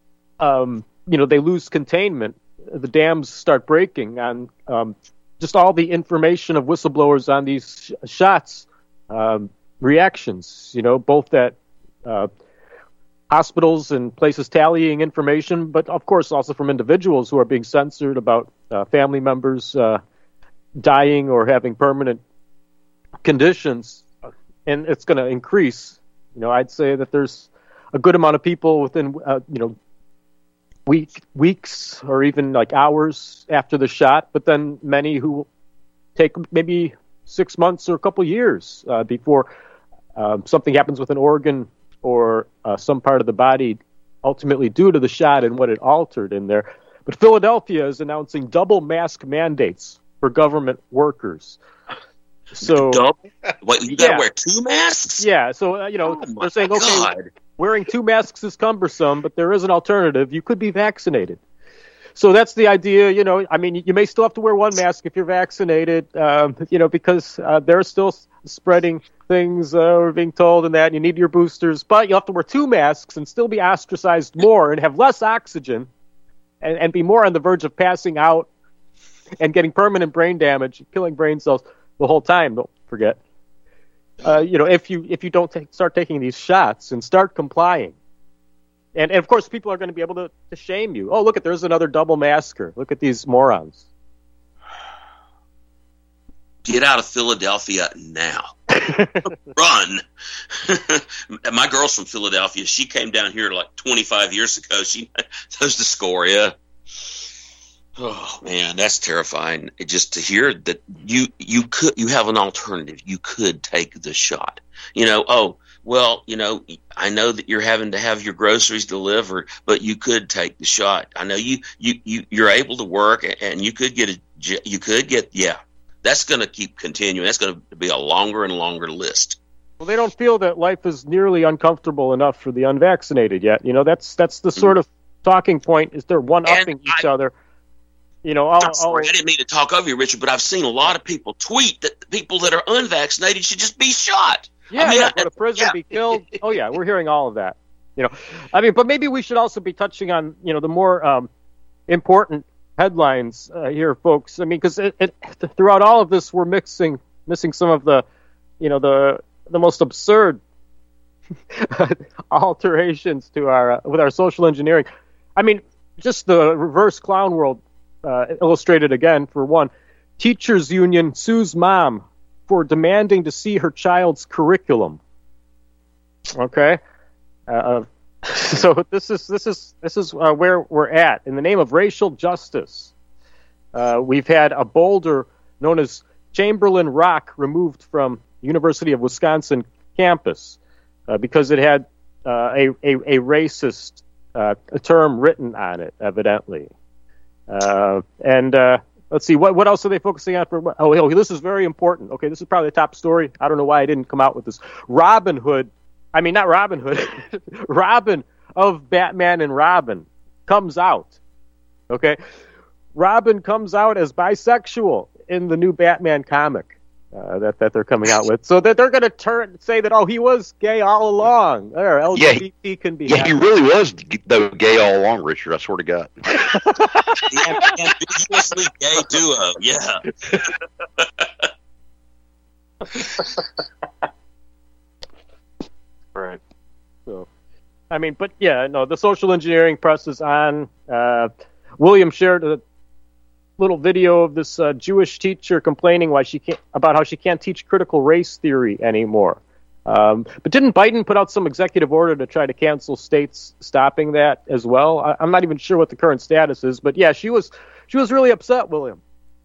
um, you know, they lose containment. The dams start breaking on um, just all the information of whistleblowers on these sh- shots, um, reactions, you know, both that uh, hospitals and places tallying information, but of course also from individuals who are being censored about uh, family members uh, dying or having permanent conditions. And it's going to increase. You know, I'd say that there's a good amount of people within, uh, you know, Week, weeks or even like hours after the shot, but then many who take maybe six months or a couple years uh, before um, something happens with an organ or uh, some part of the body ultimately due to the shot and what it altered in there. But Philadelphia is announcing double mask mandates for government workers. So, double? What, you got to yeah. wear two masks? Yeah, so, uh, you know, oh they're saying, okay, God. wearing two masks is cumbersome, but there is an alternative. You could be vaccinated. So that's the idea. You know, I mean, you may still have to wear one mask if you're vaccinated, um, you know, because uh, they're still spreading things, uh, we're being told, and that and you need your boosters. But you'll have to wear two masks and still be ostracized more and have less oxygen and, and be more on the verge of passing out and getting permanent brain damage, killing brain cells the whole time. Don't forget. Uh, you know, if you if you don't take, start taking these shots and start complying, and, and of course, people are going to be able to, to shame you. Oh, look at there's another double masker. Look at these morons. Get out of Philadelphia now. Run. My girl's from Philadelphia. She came down here like twenty-five years ago. She knows the score, yeah. Oh man, that's terrifying. It just to hear that you you could you have an alternative. You could take the shot. You know, oh well, you know, I know that you're having to have your groceries delivered, but you could take the shot. I know you you, you you're able to work, and you could get a you could get yeah. That's going to keep continuing. That's going to be a longer and longer list. Well, they don't feel that life is nearly uncomfortable enough for the unvaccinated yet. You know, that's that's the sort of talking point. Is they're one-upping each I, other. You know, I'll, I'm sorry, I'll, I didn't mean to talk over you, Richard, but I've seen a lot of people tweet that the people that are unvaccinated should just be shot. Yeah, I mean, yeah, I, go to prison, yeah. be killed. Oh, yeah, we're hearing all of that. You know, I mean, but maybe we should also be touching on, you know, the more um, important headlines uh, here, folks. I mean, because it, it, throughout all of this, we're mixing, missing some of the, you know, the the most absurd alterations to our uh, with our social engineering. I mean, just the reverse clown world uh, illustrated again. For one, teachers union sues mom for demanding to see her child's curriculum. Okay, uh, so this is this is this is uh, where we're at in the name of racial justice. Uh, we've had a boulder known as Chamberlain Rock removed from University of Wisconsin campus uh, because it had uh, a, a a racist uh, a term written on it, evidently. Uh, and uh, let's see, what what else are they focusing on? For oh, oh, this is very important. Okay, this is probably the top story. I don't know why I didn't come out with this. Robin Hood, I mean not Robin Hood, Robin of Batman and Robin comes out. Okay, Robin comes out as bisexual in the new Batman comic. Uh, that that they're coming out with, so that they're going to turn say that oh he was gay all along. There, L G B T yeah, he, can be. Yeah, happy. he really was though gay all along, Richard. I swear to God. The ambiguously gay duo, yeah. Right. So, I mean, but yeah, no, the social engineering press is on. Uh, William shared a little video of this uh, Jewish teacher complaining why she can't about how she can't teach critical race theory anymore. Um, but didn't Biden put out some executive order to try to cancel states stopping that as well? I, I'm not even sure what the current status is, but yeah, she was she was really upset, William.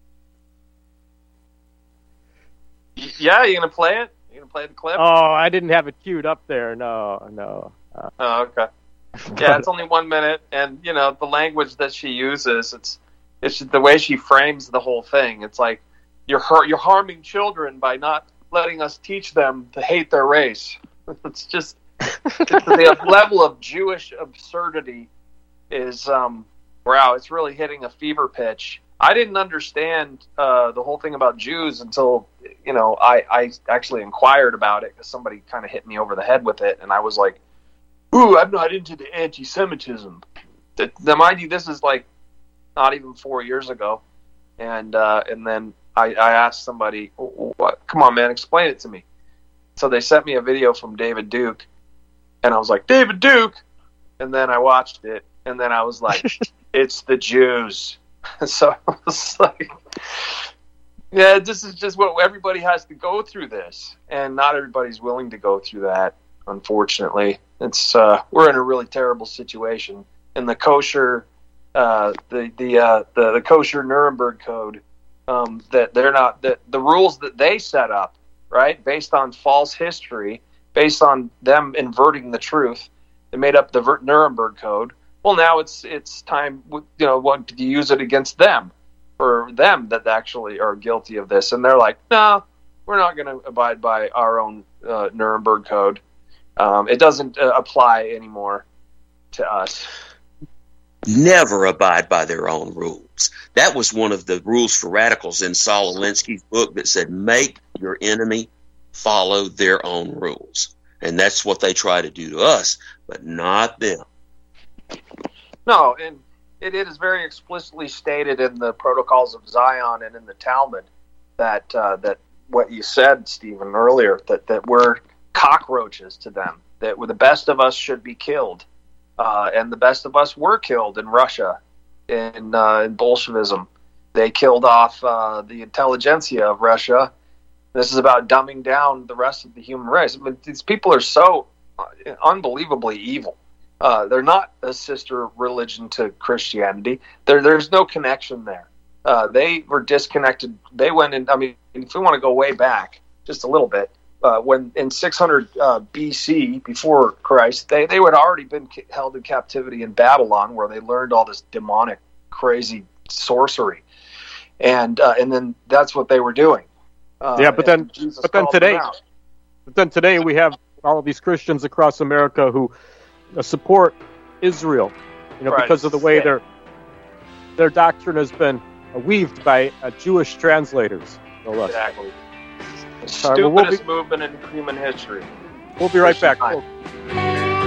Yeah, you gonna play it? You gonna play the clip? Oh, I didn't have it queued up there. No, no. Uh, oh, okay. Yeah, it's only one minute, and you know the language that she uses. It's It's just the way she frames the whole thing. It's like you're hurt, you're harming children by not letting us teach them to hate their race. It's just it's the level of Jewish absurdity is um, wow. It's really hitting a fever pitch. I didn't understand uh, the whole thing about Jews until you know I, I actually inquired about it because somebody kind of hit me over the head with it, and I was like, "Ooh, I'm not into the anti-Semitism." Now, mind you, this is like not even four years ago, and uh, and then I, I asked somebody, "What? Come on, man, explain it to me." So they sent me a video from David Duke, and I was like, "David Duke," and then I watched it, and then I was like, "It's the Jews." So I was like, "Yeah, this is just what everybody has to go through this, and not everybody's willing to go through that. Unfortunately, it's uh, we're in a really terrible situation, and the kosher." Uh, the the, uh, the the kosher Nuremberg Code um, that they're not that the rules that they set up, right, based on false history, based on them inverting the truth, they made up the Nuremberg Code. Well, now it's it's time, you know, what to use it against them, or them that actually are guilty of this, and they're like, no, we're not going to abide by our own uh, Nuremberg Code. Um, it doesn't uh, apply anymore to us. Never abide by their own rules. That was one of the rules for radicals in Saul Alinsky's book that said, make your enemy follow their own rules. And that's what they try to do to us, but not them. No, and it, it is very explicitly stated in the Protocols of Zion and in the Talmud that uh, that what you said, Stephen, earlier, that, that we're cockroaches to them, that we're the best of us should be killed. uh, and the best of us were killed in Russia in, uh, in Bolshevism. They killed off uh, the intelligentsia of Russia. This is about dumbing down the rest of the human race. I mean, these people are so unbelievably evil. Uh, they're not a sister religion to Christianity. There, there's no connection there. Uh, they were disconnected. They went in, I mean, if we want to go way back just a little bit, uh, when in six hundred uh, B C, before Christ, they, they had already been held in captivity in Babylon, where they learned all this demonic, crazy sorcery. And uh, and then that's what they were doing. Uh, yeah, but then Jesus but then called today, them out. but then today we have all of these Christians across America who uh, support Israel, you know, Right. because of the way Yeah. their their doctrine has been uh, weaved by uh, Jewish translators. No less. Exactly. The All right, well, we'll stupidest be- movement in human history. We'll be right back. Christian We'll-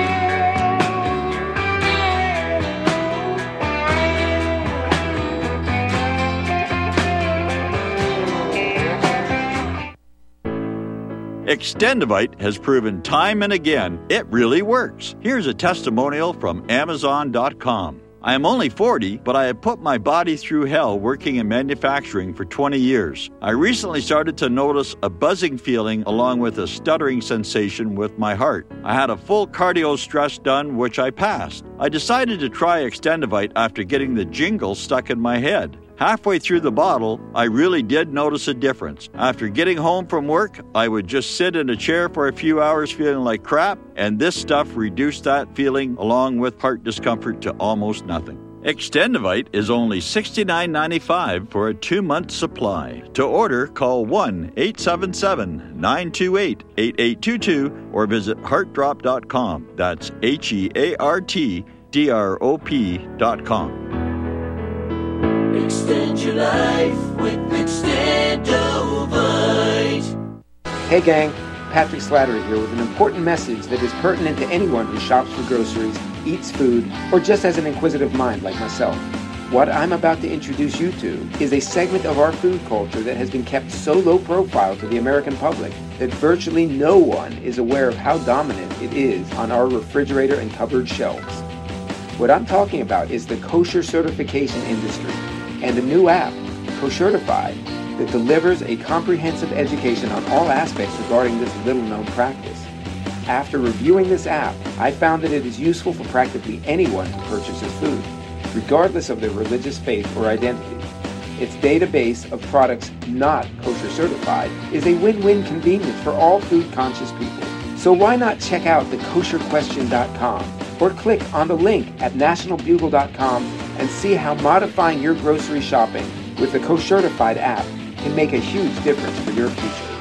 Extendivite has proven time and again it really works. Here's a testimonial from Amazon dot com. I am only forty, but I have put my body through hell working in manufacturing for twenty years. I recently started to notice a buzzing feeling along with a stuttering sensation with my heart. I had a full cardio stress done, which I passed. I decided to try Extendivite after getting the jingle stuck in my head. Halfway through the bottle, I really did notice a difference. After getting home from work, I would just sit in a chair for a few hours feeling like crap, and this stuff reduced that feeling along with heart discomfort to almost nothing. Extendivite is only sixty-nine ninety-five for a two-month supply. To order, call one eight seven seven, nine two eight, eight eight two two or visit heart drop dot com. That's H E A R T D R O P dot com. Extend your life with Extendovite. Hey gang, Patrick Slattery here with an important message that is pertinent to anyone who shops for groceries, eats food, or just has an inquisitive mind like myself. What I'm about to introduce you to is a segment of our food culture that has been kept so low profile to the American public that virtually no one is aware of how dominant it is on our refrigerator and cupboard shelves. What I'm talking about is the kosher certification industry and a new app, Koshertified, that delivers a comprehensive education on all aspects regarding this little-known practice. After reviewing this app, I found that it is useful for practically anyone who purchases food, regardless of their religious faith or identity. Its database of products not kosher certified is a win-win convenience for all food-conscious people. So why not check out the kosher question dot com or click on the link at national bugle dot com and see how modifying your grocery shopping with the Koshertified app can make a huge difference for your future.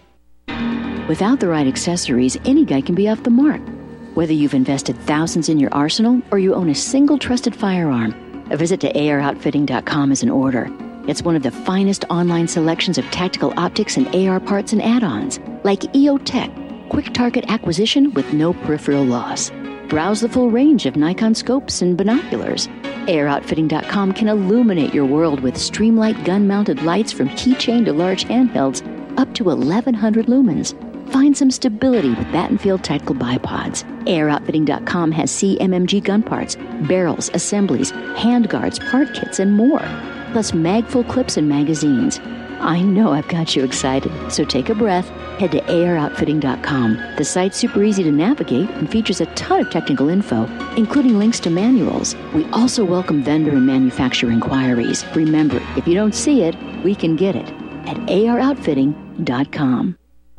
Without the right accessories, any guy can be off the mark. Whether you've invested thousands in your arsenal or you own a single trusted firearm, a visit to A R outfitting dot com is in order. It's one of the finest online selections of tactical optics and A R parts and add-ons, like E O Tech, quick target acquisition with no peripheral loss. Browse the full range of Nikon scopes and binoculars. A R outfitting dot com can illuminate your world with Streamlight gun-mounted lights from keychain to large handhelds up to eleven hundred lumens. Find some stability with Battenfield tactical bipods. A R outfitting dot com has C M M G gun parts, barrels, assemblies, handguards, part kits, and more, plus magful clips and magazines. I know I've got you excited, so take a breath. Head to A R outfitting dot com. The site's super easy to navigate and features a ton of technical info, including links to manuals. We also welcome vendor and manufacturer inquiries. Remember, if you don't see it, we can get it at A R outfitting dot com.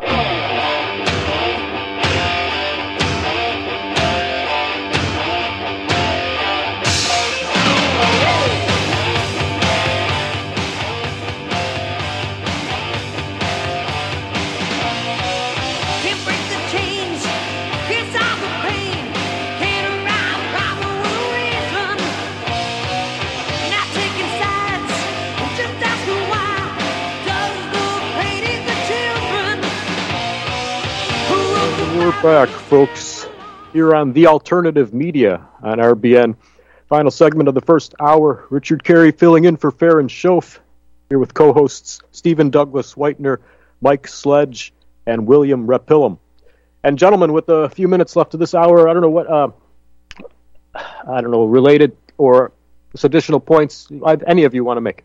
We're back, folks, here on The Alternative Media on R B N. Final segment of the first hour. Richard Carey filling in for Farron Schoaf, here with co-hosts Stephen Douglas Whitener, Mike Sledge, and William Repillum. And gentlemen, with a few minutes left of this hour, I don't know what, uh, I don't know, related or additional points any of you want to make?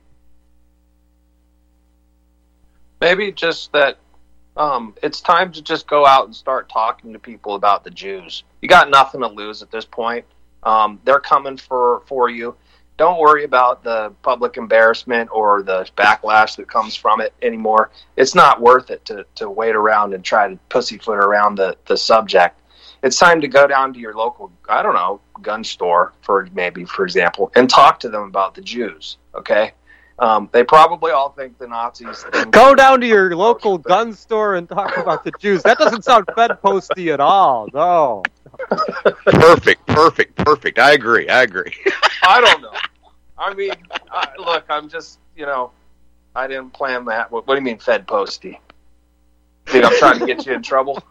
Maybe just that um, it's time to just go out and start talking to people about the Jews. You got nothing to lose at this point. Um, they're coming for, for you. Don't worry about the public embarrassment or the backlash that comes from it anymore. It's not worth it to, to wait around and try to pussyfoot around the, the subject. It's time to go down to your local, I don't know, gun store, for maybe, for example, and talk to them about the Jews, okay? Um, they probably all think the Nazis... Think go down to your local gun store and talk about the Jews. That doesn't sound Fed posty at all, no. Perfect, perfect, perfect. I agree, I agree. I don't know. I mean, uh, look, I'm just, you know, I didn't plan that. What, what do you mean Fed posty? Think I'm trying to get you in trouble?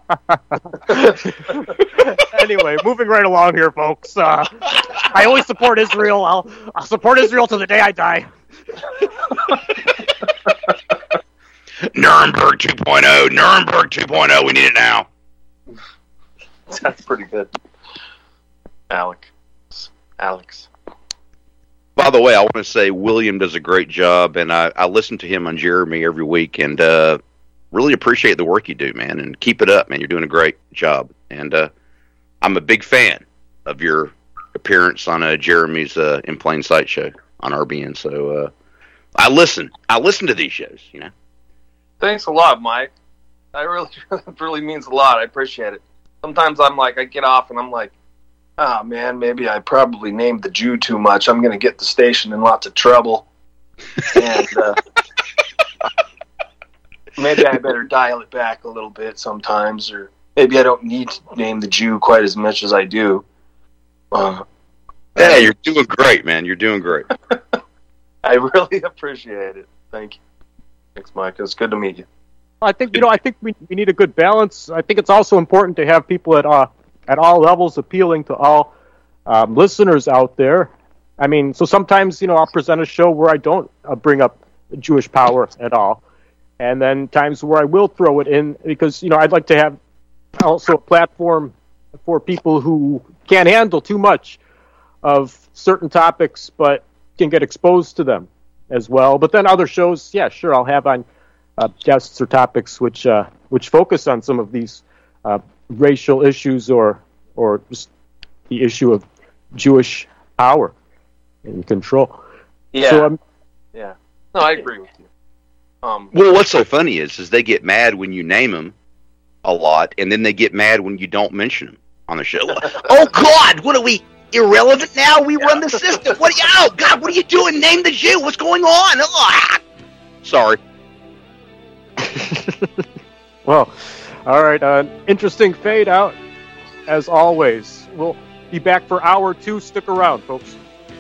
Anyway, moving right along here, folks. Uh, I always support Israel. I'll, I'll support Israel to the day I die. Nuremberg two point oh, Nuremberg two point oh, we need it now. That's pretty good. Alex. Alex. By the way, I want to say William does a great job, and I, I listen to him on Jeremy every week, and uh, really appreciate the work you do, man, and keep it up, man. You're doing a great job, and uh, I'm a big fan of your appearance on uh, Jeremy's uh, In Plain Sight show on R B N, so uh, I listen. I listen to these shows, you know. Thanks a lot, Mike. That really, really means a lot. I appreciate it. Sometimes I'm like, I get off and I'm like, oh, man, maybe I probably named the Jew too much. I'm going to get the station in lots of trouble. And uh, maybe I better dial it back a little bit sometimes, or maybe I don't need to name the Jew quite as much as I do. Uh, hey, you're doing great, man. You're doing great. I really appreciate it. Thank you. Thanks, Mike. It's good to meet you. I think you know. I think we we need a good balance. I think it's also important to have people at uh, at all levels appealing to all um, listeners out there. I mean, so sometimes you know I'll present a show where I don't uh, bring up Jewish power at all, and then times where I will throw it in because you know I'd like to have also a platform for people who can't handle too much of certain topics, but can get exposed to them as well. But then other shows, yeah, sure, I'll have on uh, guests or topics which uh, which focus on some of these uh, racial issues or or just the issue of Jewish power and control. Yeah, so, um, yeah. No, I agree with you. Um, well, what's so funny is, is they get mad when you name them a lot, and then they get mad when you don't mention them on the show. Oh, God, what are we, irrelevant now? We run the system. What are you, oh, God, what are you doing? Name the Jew. What's going on? Oh, sorry. Well, all right, uh, interesting fade out, as always. We'll be back for hour two. Stick around, folks.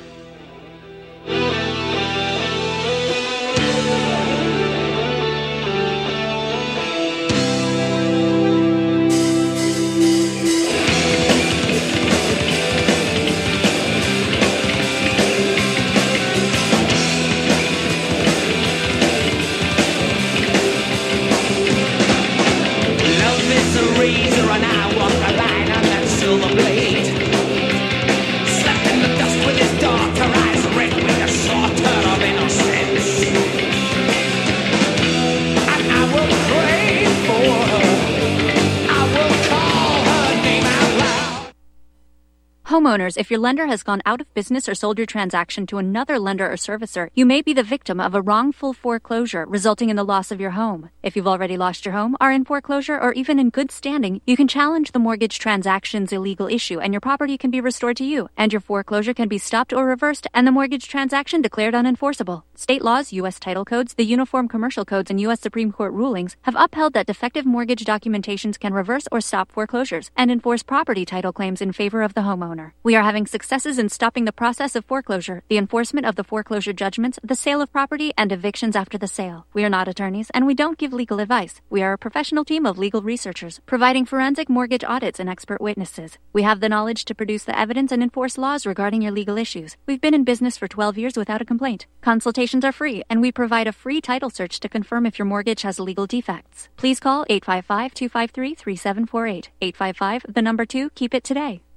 Homeowners, if your lender has gone out of business or sold your transaction to another lender or servicer, you may be the victim of a wrongful foreclosure, resulting in the loss of your home. If you've already lost your home, are in foreclosure, or even in good standing, you can challenge the mortgage transaction's illegal issue, and your property can be restored to you, and your foreclosure can be stopped or reversed, and the mortgage transaction declared unenforceable. State laws, U S title codes, the Uniform Commercial Codes, and U S Supreme Court rulings have upheld that defective mortgage documentations can reverse or stop foreclosures and enforce property title claims in favor of the homeowner. We are having successes in stopping the process of foreclosure, the enforcement of the foreclosure judgments, the sale of property, and evictions after the sale. We are not attorneys, and we don't give legal advice. We are a professional team of legal researchers, providing forensic mortgage audits and expert witnesses. We have the knowledge to produce the evidence and enforce laws regarding your legal issues. We've been in business for twelve years without a complaint. Consultations are free, and we provide a free title search to confirm if your mortgage has legal defects. Please call eight five five, two five three, three seven four eight. eight five five, the number two, keep it today.